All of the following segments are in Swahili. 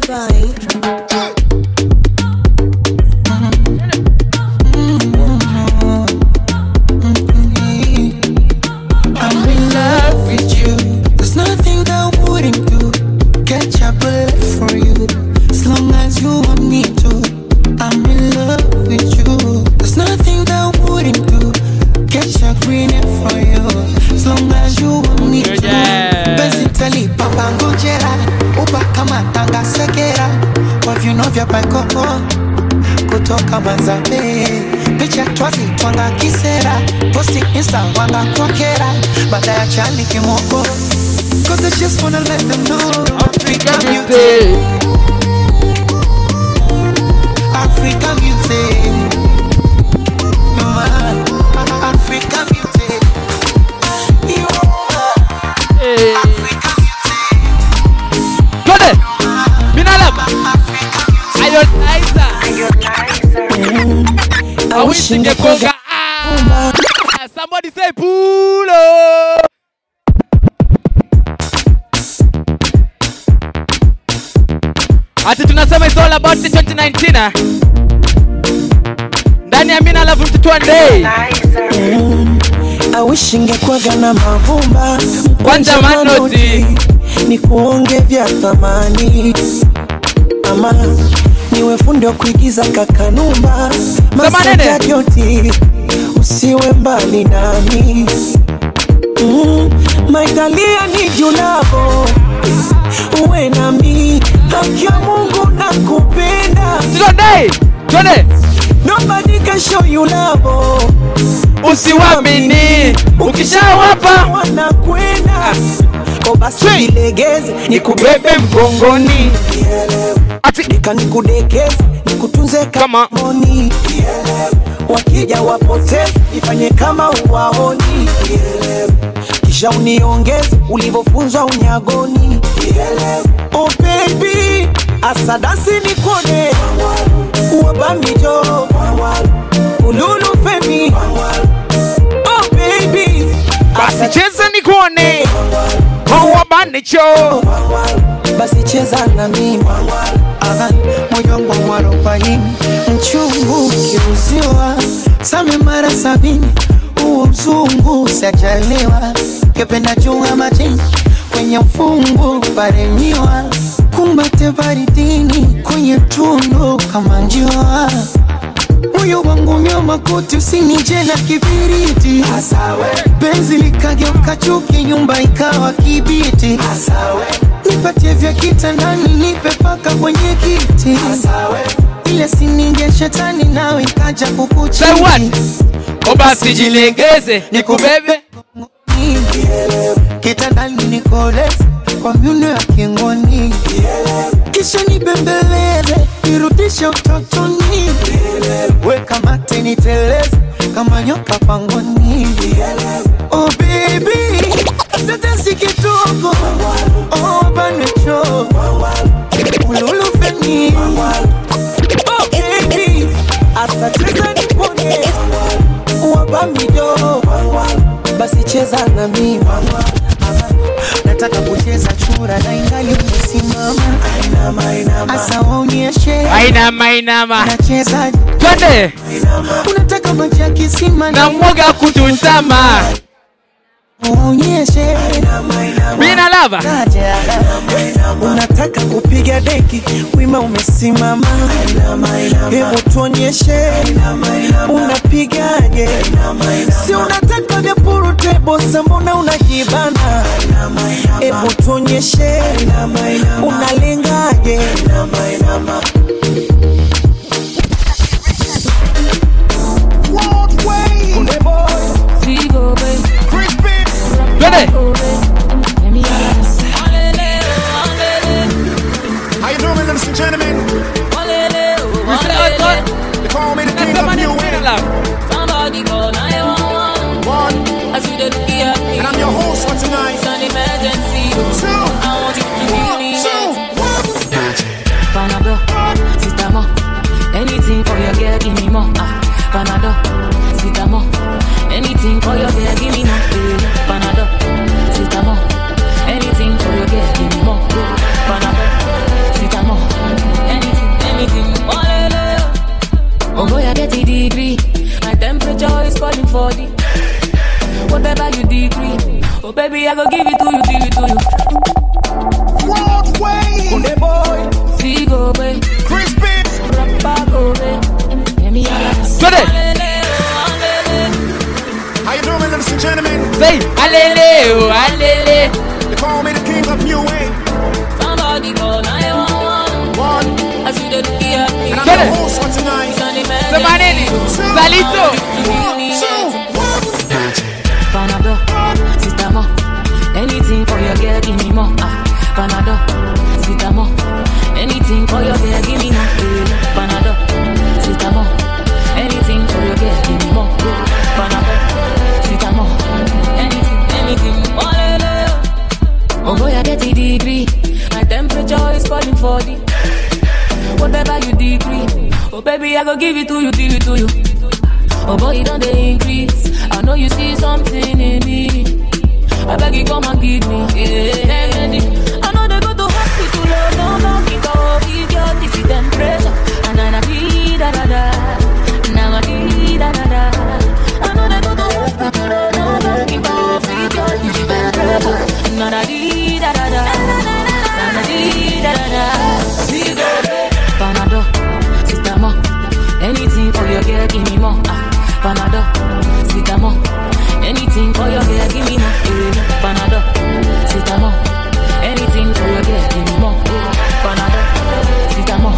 Kutoka Manzabe, picha twazi twanga kisera, posti insta wanga kwa kera, baada ya chali kimoko. Cause I just wanna let them know Africa music, Africa music, Africa music, Africa music. Got it! Binalab! I wish you could go. Somebody say pull up. Ati tunasema it's all about the 2019. Ndani ya mina love mtu day. I wish ingekuwaga na mavumba. Kwanza manoti ni kuonge vya thamani. Ama niwe fundi wa kuigiza kakanumba. Masaka joti usiwe mbali nami. Maitalia ni julavo uwe nami. Haki ya Mungu nakupenda. Today Nobody can show you love. Usiwamini ukishawapa wanakwenda. Basi nilegeze nikubebe mgongoni. Nika nikudekeze nikutunze kama moni. Wakija wapoteze nifanye kama uwaoni. Kisha uniongeze ulivyofunzwa unyagoni. Oh baby asadasi nikone. Uwabamijo ululu femi. Oh baby basi cheza nikuone. Uwabamijo basi cheza na mimi. Moyo wangu mwarobaini mchungu kiuziwa. Same mara 70 uo mzungu sajaliwa. Kependa chunga matini kwenye mfungu paremiwa. Kumbate baridini kwenye tundu kama njiwa. Moyo wangu myoma kuti usinije na kibiriti. Benzi likageuka chuki nyumba ikawa kibiti. Nipatie vya kitandani nipe paka kwenye kiti. Ile sininge shetani nawe kaja kukuchini. Say what? Basi jilegeze nikubebe. Kitandani nikoleze kwa miuno ya kingoni. Kisha nibembeleze nirudishe utotoni. Weka mate niteleze kama nyoka pangoni. Oh baby sasa kidogo. Oh banecho ululu feni. Oh baby asa cheza nipone. Uwabamijo basi cheza na mimi. Nataka kucheza chura na ingali umesimama. Asa waonyeshe Ainama nacheza twende. Unataka maji ya kisima na mwoga kutuntama. Waonyeshe Mina lava. Unataka kupiga deki wima umesimama. Hebu tuonyeshe unapigaje. Si unataka vya puru tebo sambona unajibana. Hebu tuonyeshe unalengaje. Ready? How you doing, ladies and gentlemen? They call me the king of new wave. Somebody call 911. And I'm your host for tonight. It's an emergency. I want you to hear me. Panado, Sitamo. Anything for your girl, give me more. Panado, Sitamo. Anything for your girl, give me more. Panado, Sitamo. Anything for your girl, give me more. Panado, Sitamo. whatever you decree. Oh baby, I go give it to you, give it to you. Broadway, Kunde boy, Figo, babe. Chris Pitts. Rapago, babe. Let me How you doing, ladies and gentlemen? Say, alele, oh, alele. They call me the king of new wave. Somebody call 911. One, I see the looky at me. and I'm Get the it. host for tonight. Semanini, Salito. Panado, Sitamo. Anything for your girl, give me more. Panado, Sitamo. Anything for your girl, give me more. Panado, Sitamo. Anything for your girl, give me more. Panado, Sitamo. Anything. Oh boy, I get a degree. My temperature is calling for the. Whatever you decree. Oh baby, I go give it to you, give it to you. Oh boy, don't they increase? I know you see something in me. I beg you come and give me. Yeah. I know they go to hospital, no, no, kick off with your DC temperature. And I need da da da. Now I need da da da. I know they go to hospital, no, no, kick off with your DC temperature. And I need da da da. And I need da da da. See go, Panado, Sitamo. Anything for your girl, give me more. Panado, Sitamo. Anything for your girl, give me more. Panado, Sitamo. Anything for your girl, give me more. Panado, Sitamo.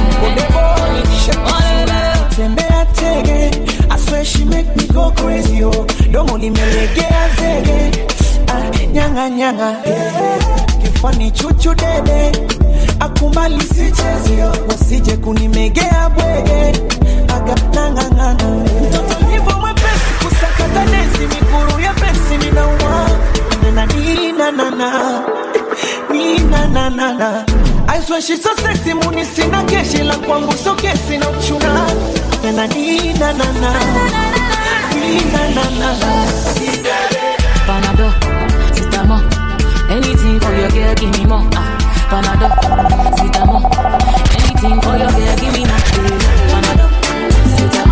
Tembea tege, I swear she make me go crazy, oh. Don't only me legea zege, nyanga nyanga, kifani chuchu dede, akumbali sichezi, wasije kunimegea bwege, aga nanga nanga. Mtoto hivyo mwepesi kusakata densi, miguru ya pensi ninauma, nina nina. I swear she's so sexy, muni sina keshi la kwangu so kesi na uchuna. Nina Panado, Sitamo. Anything for your girl, give me more. Panado, Sitamo. Anything for your girl, give me more. Panado, Sitamo.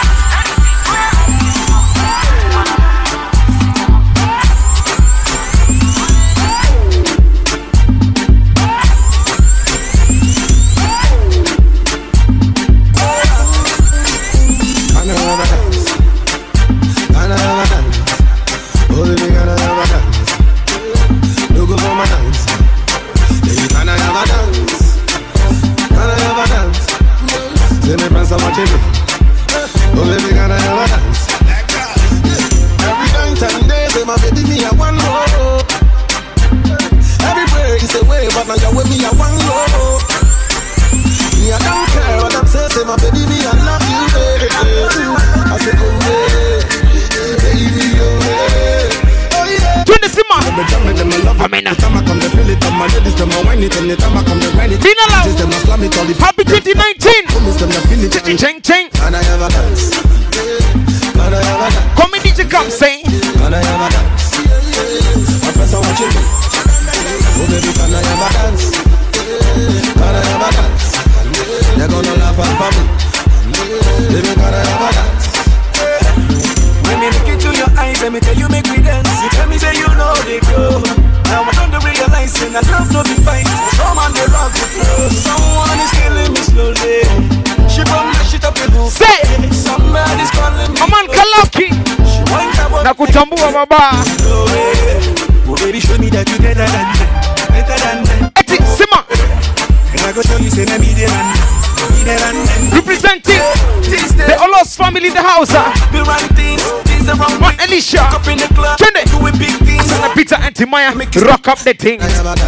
Happy 2019! Ching ching! Come in, DJ, come sing. They're gonna laugh at me. When me look into your eyes, let me tell you make me dance. You tell me say you know they go. Now I don't realize that love no be fight. Some on the rock the floor. Someone is killing me slowly. She brought my shit up the roof. Say, somebody's calling me. Aman Kalaki. She wants about Nakutambua baba. Oh baby, show me that you better than them. Better than them. Eti Sima. And I go show you say me better than them. Representing the Olos family in the house. One Alicia, Jenny, and Peter Antimaya, rock up the thing.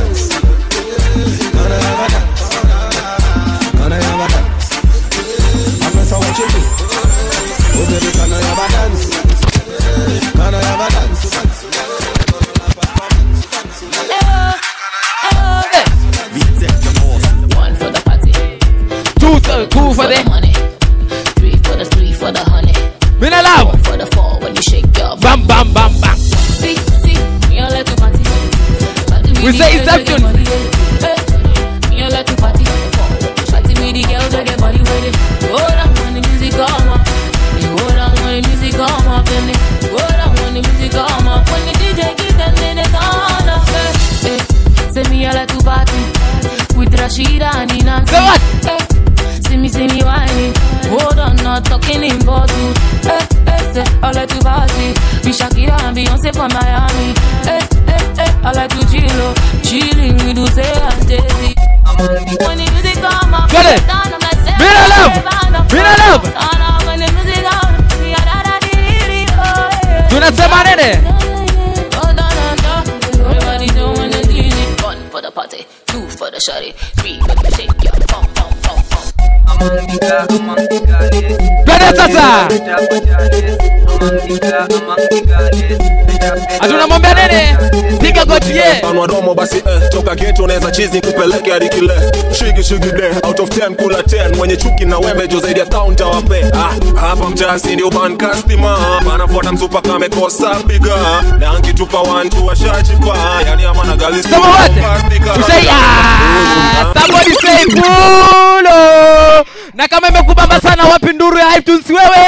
Two for the money, three for the honey. Been allowed for the fall when you shake your bam bam bam bam. See, you let the party. We say it's that tune. You let the party. Party with the girls that get body with it. Hold on when the music come up. Hold on when the music come up. Hold on when the music come up. day from Miami. I like to chilling with you say and Jay-Z. When the music come up, get it. Mina love. When the music come, tunasema nene? Everybody doing the DJ. 1 for the party, 2 for the shawty, 3 for the shake ya pom pom pom pom. Twende sasa. Atunamwambia nene? Piga goti ye. Panwa domo basi toka geto unaweza chizi kupeleke hadi kile. Shigi de out of 10 kula 10 mwenye chuki na wembe jo zaidi ya town tawape. Hapa mjasi ndio ban customer. Banafuata msupa kama kosa biga. Na angitupa 1 2 washajipa. Yani ama na gali sema wote. Usai somebody say pulo. Na kama imekubamba sana wapi nduru ya iTunes wewe?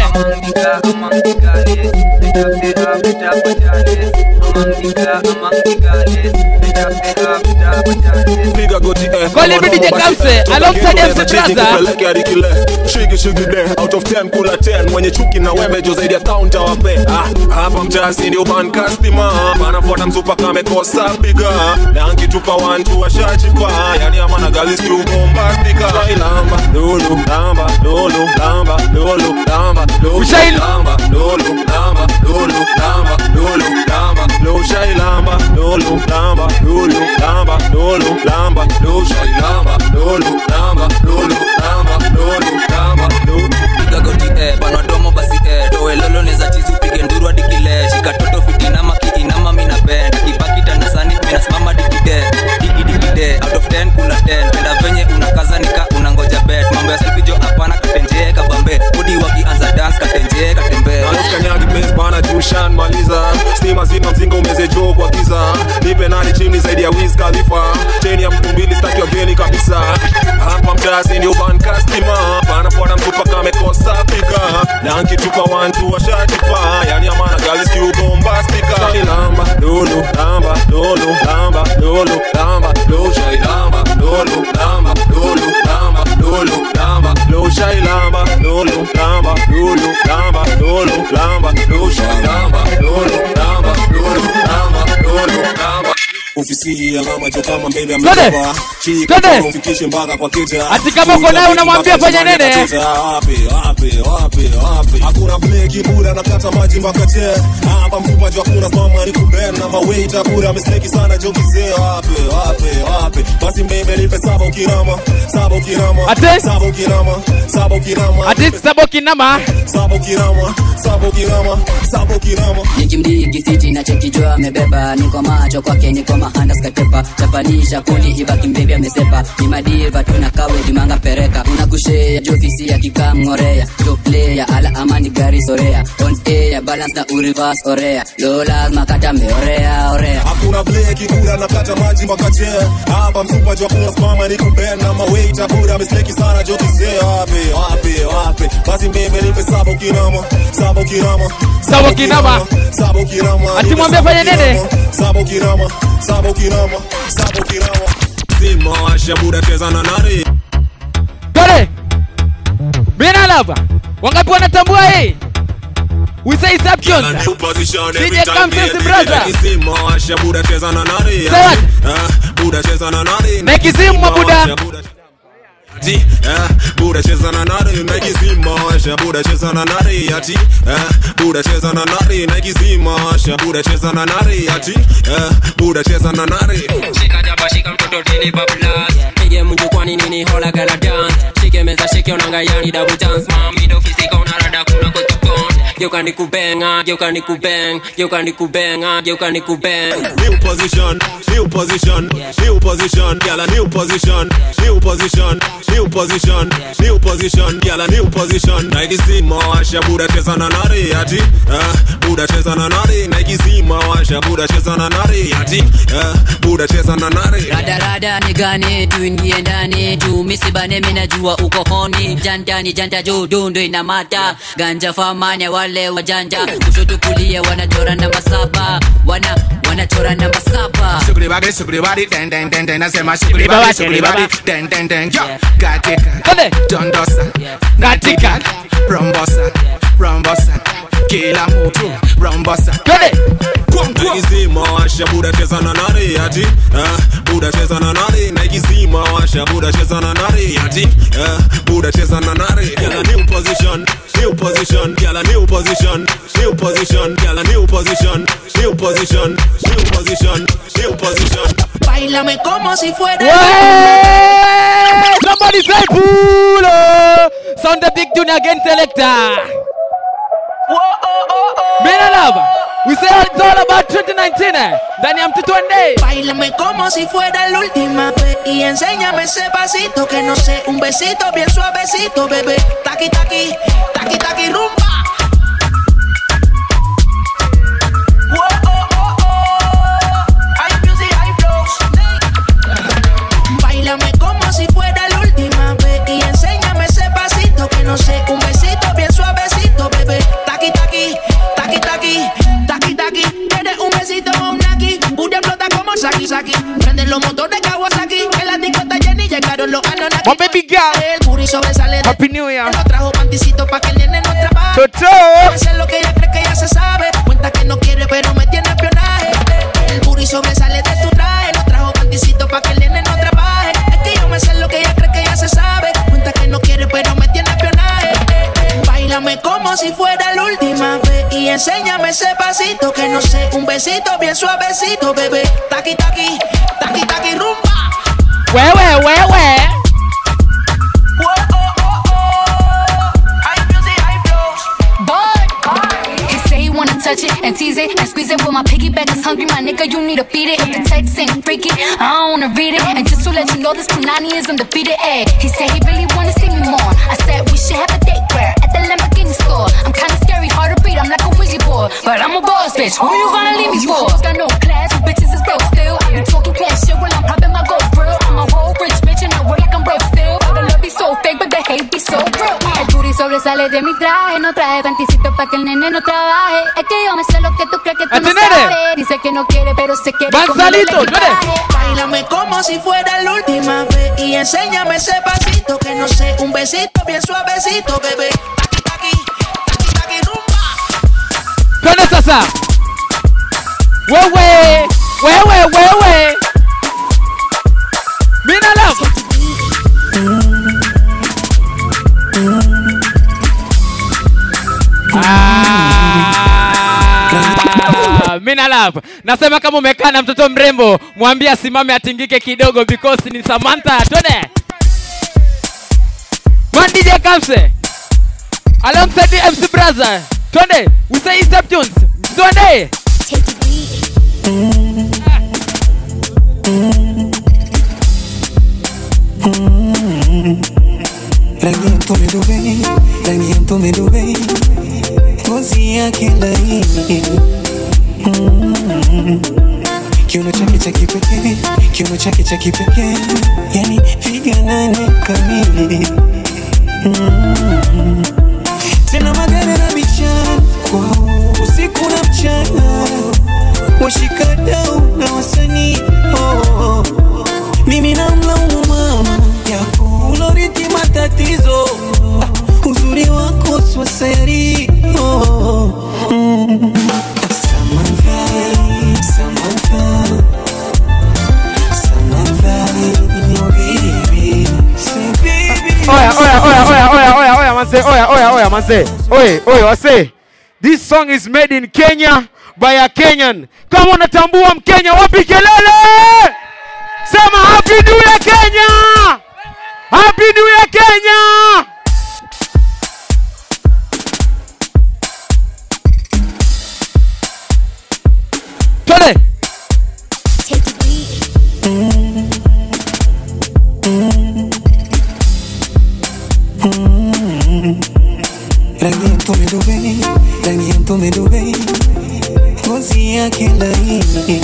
Piga goti Call him DJ Kamse alongside MC Braza. Shigi de out of 10 kula 10 mwenye chuki na wembe jo zaidi ya town tawape. Hapa mjasi ndio ban customer. Banafuata msupa kama kosa biga. Na angitupa 1 2 washajipa. Yani ama na gali tu bombastika. Lamba lolo lamba lolo lamba lolo lamba lolo lamba lolo lamba lolo lamba lolo lamba lo shai lamba lolo lamba lolo lamba lolo lamba lo shai lamba lolo lamba lolo lamba lolo lamba lo piga goti bana domo basi doe lolo neza chizu pige nduru hadi kile shika toto fitina maki inama mina bend kibaki tana sani mina simama dikide out of 10 kula 10 penda venye unakaza nika unangoja bet mambo ya selfie jo hapana katenje kabambe budi wakianza dance katenje katembe kanyagi base bana Jushan maliza stima zima mzinga umezejo kwa giza nipe nani chini zaidi ya Wiz Khalifa cheni ya mtu mbili staki wageni kabisa hapa mtazi ndio ban customer banafuata mtupa kama kosa piga na ankitupa 1 2 washajipa yani amana galis kiu bombastika lamba lolo lamba lolo lamba lolo lamba lo shai lamba lolo lamba lolo lamba lolo lamba lo shai lamba lolo lamba lolo lamba lolo lamba lo shai lamba lolo lamba lolo lamba lolo lamba ofisi ya mama jo kama mbele ya mtoba chika ufikishe mpaka kwa keja ati kama uko naye unamwambia fanya nene wapi hakuna bleki bura nakata maji mpaka che hapa mfupa jo hakuna mama ni kubena na mawaiter bura mistake sana jo kizee wapi basi mbele nipe saba ukirama ate saba ukirama ate saba ukirama nikimdigi siti na chekijua amebeba niko macho kwake niko mahanda skatepa chapanisha kundi ibaki mbebi amesepa ni madiva tunakawe dimanga pereka unakushea jofisi ya kikamngorea top player ala amani gari sorea on air balance na reverse orea lola makata meorea hakuna bleki bura nakata maji mpaka che hapa mfupa jo hakuna mama ni kubena na mawaiter bura mistake sana jo kizee wapi basi mbele nipe saba ukirama ati mwambie fanya nene saba ukirama zima washa buda cheza na nari Dole Bina lava wangapi wanatambua hii we say subcons DJ Kamse brother zima washa buda cheza na nari buda cheza na nari Nekizima buda buda cheza na nari Nekizima washa buda cheza na nari ati buda cheza na nari Nekizima washa buda cheza na nari ati buda cheza na nari shika jaba shika mtoto tini bablas pige mungu kwani nini hola gala dance shike meza shike onanga yani double dance mami do fisika unarada kuna kotopon geuka nikubenga new position gyal a new position gyal a new position Nekizima washa buda cheza na nari ati buda cheza na nari Nekizima washa buda cheza na nari ati buda cheza na nari rada ni gani tuingie ndani juu misibane mina jua uko honi janta juu dundo ina mata ganja famanya wale wajanja kushoto kulia wanachora namba 7 wanachora namba 7 sugri body, den den den den. I say my sugri body, den den den. Yo, Gatika, Dondosa, Gatika, Rombosa, Kila Mutu, Rombosa. Naikizima washa buda cheza na nari ati buda cheza na nari. Naikizima washa buda cheza na nari ati buda cheza na nari. Get a new position, new position. Get a new position, new position. Get a new position, new position, new position, new position. Bailame como si fuera. Somebody say pulo. Sound the big tune again, selector. Mina love. We say it's all about 2019, Dani Amtutuende. Báilame como si fuera la última vez y enséñame ese pasito que no sé, un besito bien suavecito, bebé. Taqui taqui, taqui taqui rumba. Hay music, hay flows. Báilame como si fuera la última vez y enséñame ese pasito que no sé, un besito bien suavecito, bebé. Taqui taqui, taqui taqui. Tienes un besito o un naki. Buda explota como Saki Saki. Prenden los motores Kawasaki. En la disco está llena y llegaron los Anonaki. My baby girl. El booty sobresale de Happy New Year. No trajo panticito pa' que el nene no trabaje. Eso es lo que ella cree que ya se sabe. Cuenta que no quiere pero me tiene espionaje. El booty sobresale de tu traje. No trajo panticito pa' que el nene no trabaje. Es que yo me sé lo que ella cree que ya se sabe. Cuenta que no quiere pero me tiene espionaje. Báilame como si fuera la última vez y enséñame ese pasito que no sé, un besito bien suavecito, bebé. Taqui taqui, taqui taqui rumba. Where? Hay music, hay flows. He say he wanna touch it and tease it and squeeze it. Well, my piggyback is hungry, my nigga, you need to feed it. If the text ain't freaky, I don't wanna read it. And just to let you know, this Punani is undefeated. Ay, he said he really wanna see me more. I said we should have a date where at the Lamborghini store. I'm kinda scary, hard to beat, I'm like a Ouija board, but I'm a boss bitch. Who you gonna leave me for? Got no class, you bitches is broke still. I be talking cash shit when I'm popping my gold grill. I'm a whole rich bitch and I work like I'm broke still. But the love be so fake, but the hate be so real. El booty sobresale de mi traje, no traje panticito pa' que el nene no trabaje. Es que yo me sé lo que tú crees que tú no sabes. Dice que no quiere, pero se quiere. Manzalito, báilame como si fuera la última vez y enséñame ese pasito que no sé, un besito bien suavecito, bebé. Taqui taqui, taqui taqui rumba. ¿Dónde sasa? Wewe. Mina love. Mina love. Nasema kama umekaa na mtoto mrembo, mwambie asimame atingike kidogo because ni Samantha. Tone. One DJ Kamse. Alongside the MC brother. Tone, we say step tunes. Tone. Rangiento me lo ve, ngozi yake laini. Kiuno chake cha kipekee, kiuno chake cha kipekee, yani figa nane kamili. Tena magari na bichana kwao, usiku na mchana, washikadau na wasanii. Mimi namlaumu mama yako, uloriti matatizo, uzuri wako swaseri. Oya, manze. Oya, say. This song is made in Kenya by a Kenyan. Kama unatambua Mkenya, wapi kelele? Sema Happy New Year Kenya! Happy New Year Kenya! Tole! Rangiento me lo ve, ngozi yake laini.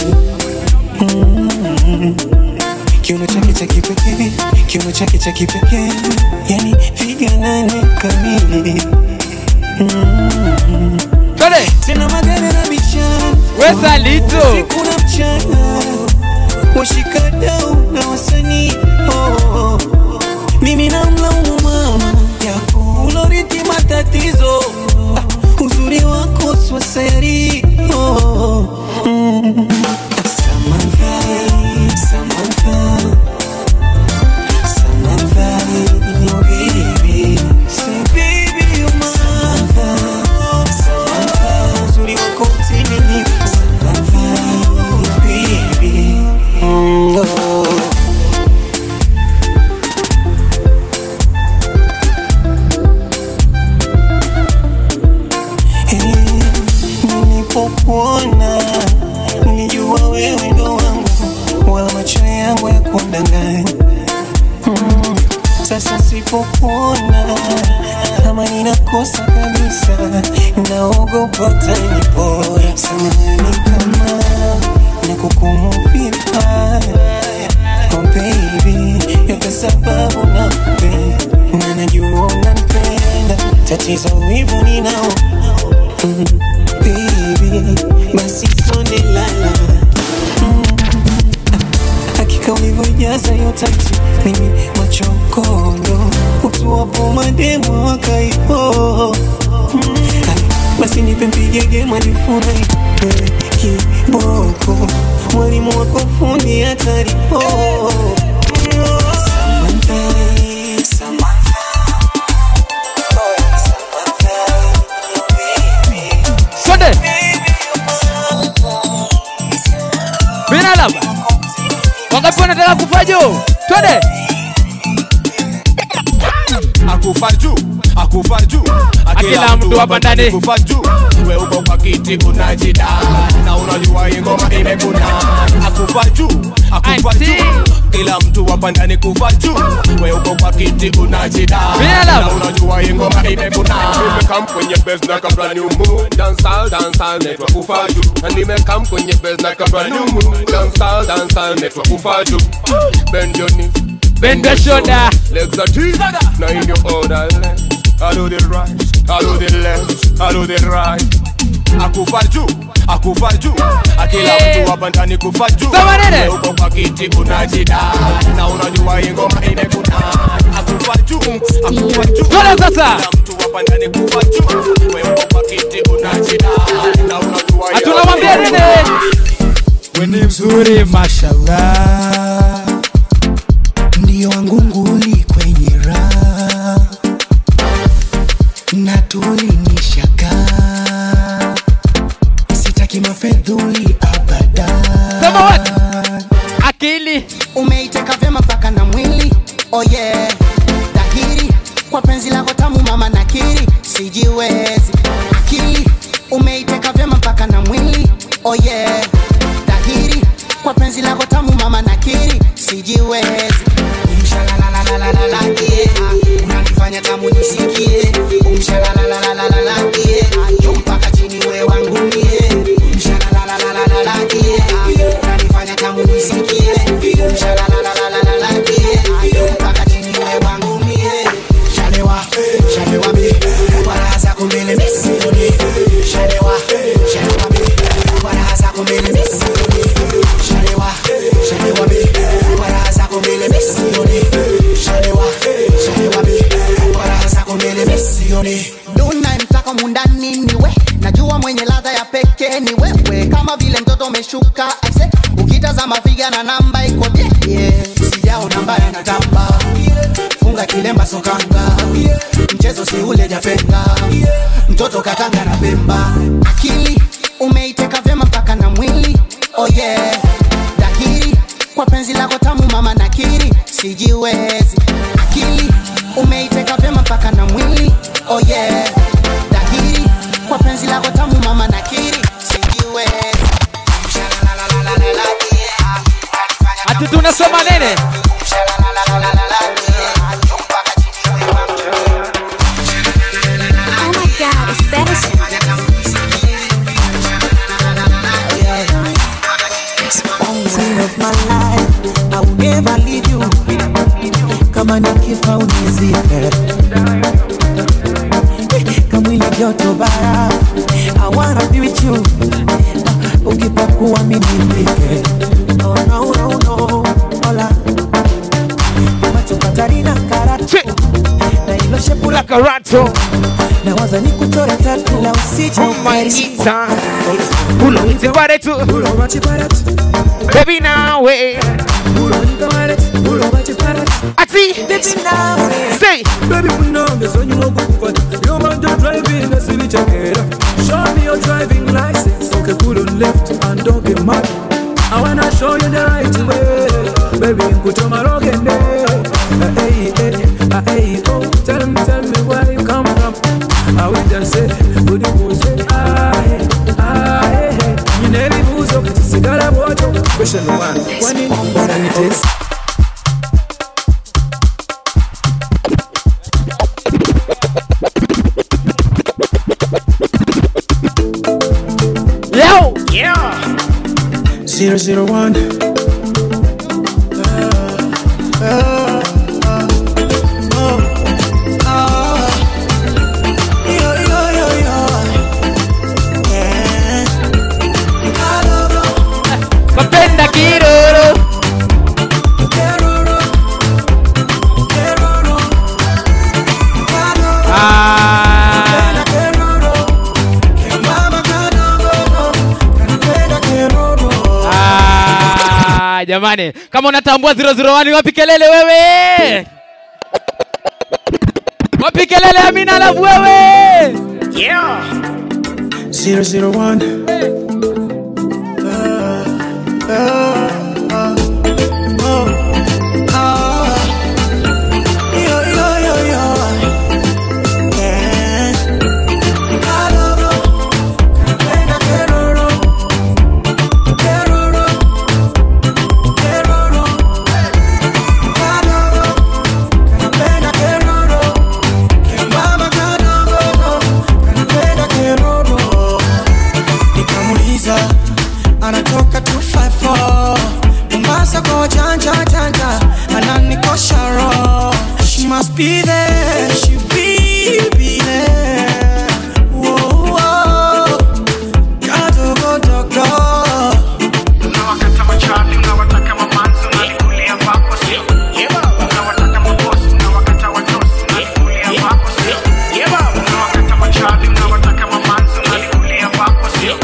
Kiuno chake cha kipekee, kiuno chake cha kipekee, yani figa nane kamili. Tole! Tena magari na bichana, Wesalito! usiku na mchana, washikadau na wasanii. Mimi namlaumu mama yako uloriti matatizo, uzuri wako swaseri. Samantha, oh baby, say baby you're mine. Samantha, uzuri wako timilifu. Samantha, oh baby, nilipokuona nilijua wewe ndo wangu, wala macho yangu ya kundanganya. Sasa sipokuona kama ninakosa kabisa, naogopa utanipora. Samahani kama nakukumbuka, oh baby, yote sababu nakupenda na najua unanipenda. Tatizo wivu ninao, baby, basi sonde lala. Hakika ulivyojaza yote mimi machokondo, utuwapo mademo wakaipo. Basi nipe mpigege manifurahi kiboko, mwalimu wako fundi hatari. Sunday Bina lava wangapi wanataka kufajo? Twende akufaju akila mtu hapa ndani akufaju. Wewe uko kwa kiti unajida na unajua ngoma imekuna. Akufaju kila mtu hapa ndani kufaju. Wewe uko kwa kiti unajida na unajua ngoma imekuna. Nimekam kwenye base na kabla new moon, dancehall network kufaju. Na nimekam kwenye base na kabla new moon, dancehall network kufaju. Bend your knees, bend your shoulder, legs are deep, now in your order left. I do the right, I do the left, I do the right. Akufaju akila mtu hapa ndani kufaju. Wewe uko kwa kiti unajida na unajua ngoma imekuna. Akufaju twende sasa, mtu hapa ndani kufaju. Wewe uko kwa kiti unajida na unajua atunamwambia nini? Wewe ni mzuri mashallah, ndio wangu nguli kwenye raha na tulinishaka, sitaki mafedhuli abada. Sema what? Akili umeiteka vyema paka na mwili, oh yeah. Dhahiri kwa penzi lako tamu mama nakiri, sijiwezi. Akili umeiteka vyema paka na mwili, oh yeah. Dhahiri kwa penzi lako tamu mama nakiri, sijiwezi. Umshalalalalalala, yeah. Unanifanya tamu nisikie. Umshalalalalalala, yeah. Mpaka chini we wangu mie. Umshalalalalalala, yeah. Unanifanya tamu nisikie. Umshalalalalalala, yeah. Mpaka chini we wangu mie. Shalewa mi, wala zako mbele misioni. Shalewa mi, wala zako mbele misioni. Shalewa mi, wala zako mbele misioni. Shalewa mi, wala zako mbele misioni. Duna mtaka mundani niwe, najua mwenye ladha ya pekee ni wewe. Kama vile mtoto umeshuka aise, ukitazama figa na namba iko yeah. Sijao namba ya natamba, funga kilemba sokanga, mchezo si ule japenga, mtoto katanga na Pemba. Akili umeiteka vyema mpaka na mwili, oh yeah. Dhahiri kwa penzi lako tamu mama nakiri, sijiwezi. Akili umeiteka vyema mpaka na mwili, oh yeah. Dhahiri kwa penzi lako tamu mama nakiri, sijiwezi. ati tunasema nene? Oh my God, it's better. Queen of my life, I will never leave you. Kama nikifa unizike, kama ile joto bara, I wanna be with you. Ukipokuwa mimi nipike, oh no no no. Like a rattle. Na waza ni kuchora tatu la usije umaita. Ulo ite baretu. Ulo wachi baretu. Baby now way. Ulo ite baretu. Ulo wachi baretu. Ati. Baby now way. Say. Baby we know the son you want to put. You man just driving the city checker. Show me your driving license. Okay, pull on left and don't get mad. I wanna show you the right way. Baby, put your mark in there. Hey, oh, tell me where you come from. I will just say, would you go say, you never lose up, cigar water. Question one, when it is. Yo! Yeah! 001. Mapenda kiroro. Jamani, kama unatambua 001 wapi kelele wewe? Wapi kelele Amina love wewe? Yeah. 001. Anatoka 254 Mombasa kwa janja ananikosha roho. She must be there, she be there. Whoa, kadogo dogo. Unawakata machali, unawataka mamanzi, unalikulia pako sio. Unawataka mabosi, unawakata watosi, unalikulia pako sio. Unawakata machali, unawataka mamanzi, unalikulia pako sio.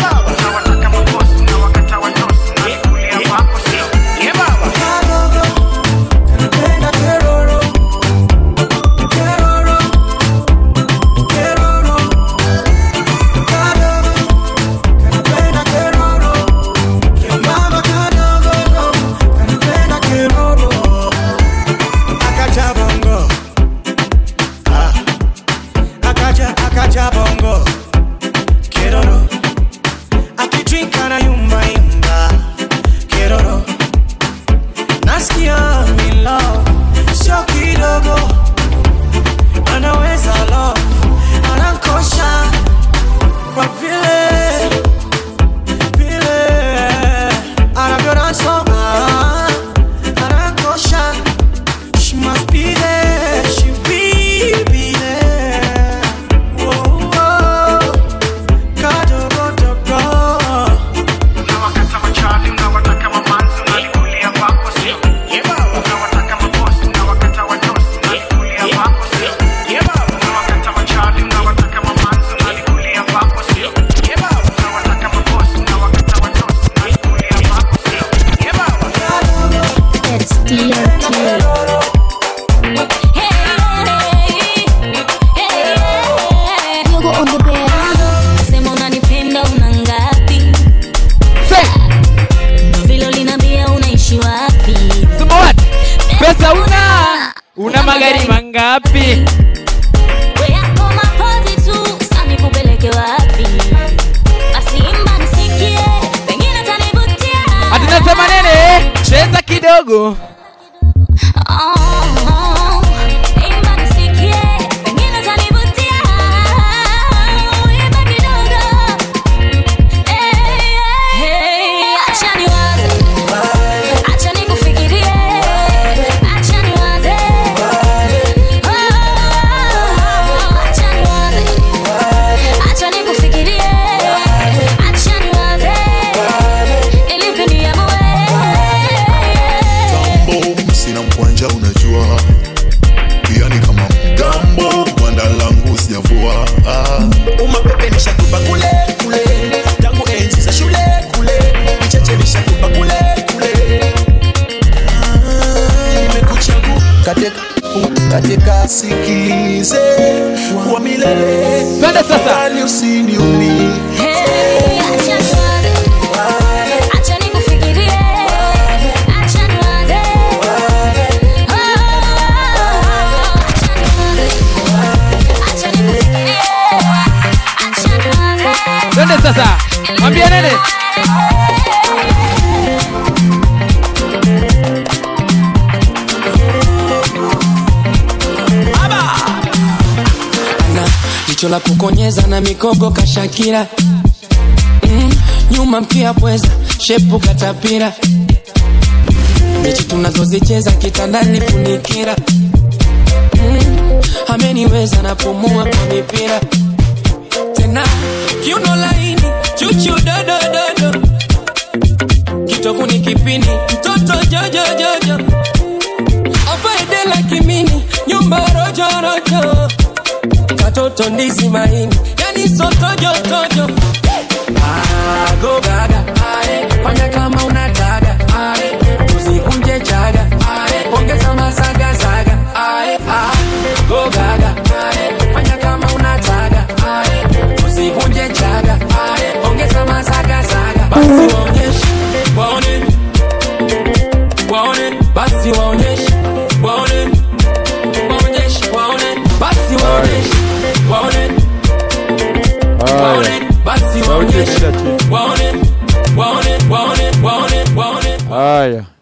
Akaja bongo keroro akidrinka na yumba keroro nasikia mi love sio kidogo anaweza love anankosha kwa vile anavyonasoma anankosha. She must be there, she be there. Whoa, kadogo dogo. Unawakata machali, unawataka mamanzi, unalikulia pako sio. Unawataka mabosi, unawakata watosi, unalikulia pako sio. Unawakata machali, unawataka mamanzi, unalikulia pako sio. Unawataka mabosi, unawakata watosi, unalikulia pako sio. It's DRT. Pesa una magari mangapi? Weako mapozi tu, sani kupeleke wapi? Basi imba nisikie, pengine tanivutia. Ati nasema nene, cheza kidogo. Imba nisikie, pengine tanivutia. Imba kidogo. Hey, acha niwaze. Acha nikufikirie. Acha niwaze. Acha niwaze. Acha nikufikirie. Acha niwaze. Ili pindi ya mwe. jicho la kukonyeza na mikogo kashakira. Nyuma mkia pweza, shepu katapira. Mechi tunazozicheza kitandani funikira. Ameniweza napumua kwa mipira. Tena kiuno laini, chuchu dodo. Kitovu ni kipini, mtoto jojo. Afaide la kimini, nyumba rojo. Katoto ndizi maini, yani sotojo. Go gaga, fanya kama unataka, usivunje chaga, ongeza masaga. Go gaga, fanya kama unataka, usivunje chaga, ongeza masaga. Basi waonyeshe, waone, basi waonyeshe, waone, basi waonyeshe, waone, basi waonyeshe, waone. Haya.